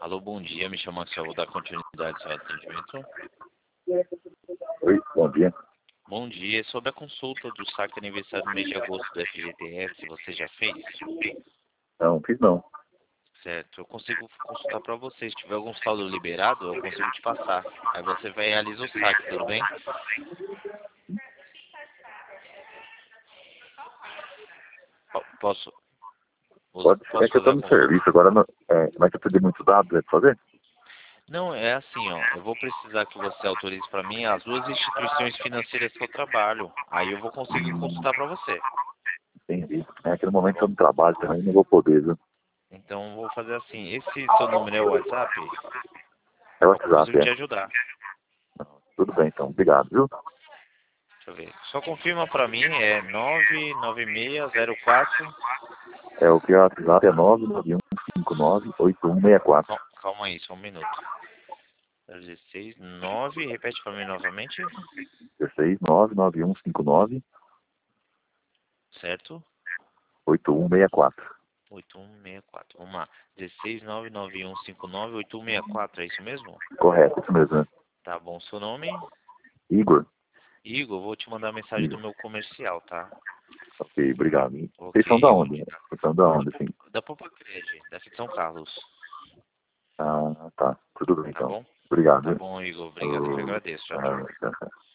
Alô, bom dia. Me chamo Axel, vou dar continuidade ao seu atendimento. Oi, bom dia. Bom dia. Sobre a consulta do saque aniversário no mês de agosto do FGTS, você já fez? Não, fiz não. Certo. Eu consigo consultar para você. Se tiver algum saldo liberado, eu consigo te passar. Aí você vai e realiza o saque, tudo bem? Posso? Pode ser, é Posso que eu fazer tô a no consulta? serviço agora, mas eu perdi muitos dados, é pra fazer? Não, é assim, ó. Eu vou precisar que você autorize para mim as duas instituições financeiras que eu trabalho. Aí eu vou conseguir consultar para você. Entendi. É que no Tá momento eu bom? não trabalho também, não vou poder, viu? Então vou fazer assim. Esse seu número é o WhatsApp? É o Eu consigo WhatsApp, te é. ajudar. Tudo bem, então. Obrigado, viu? Deixa eu ver. Só confirma para mim, é 99604. É o que é o WhatsApp é 991598164. Calma aí, só um minuto. 16, 9, repete para mim novamente. 16 991598164. Certo? 8164. Vamos lá. 16 991598164, é isso mesmo? Correto, isso mesmo, né? Tá bom. Seu nome? Igor? Igor, vou te mandar mensagem do Igor. meu comercial, tá? Ok, obrigado. Ok, Vocês são da Igor. onde? Vocês são da onde, assim? Da Popacred, da São Carlos. Ah, tá. Tudo bem, Tá então. bom? Obrigado, Tá viu? bom, Igor. Obrigado, eu que Alô, agradeço. Tchau, tchau. tchau.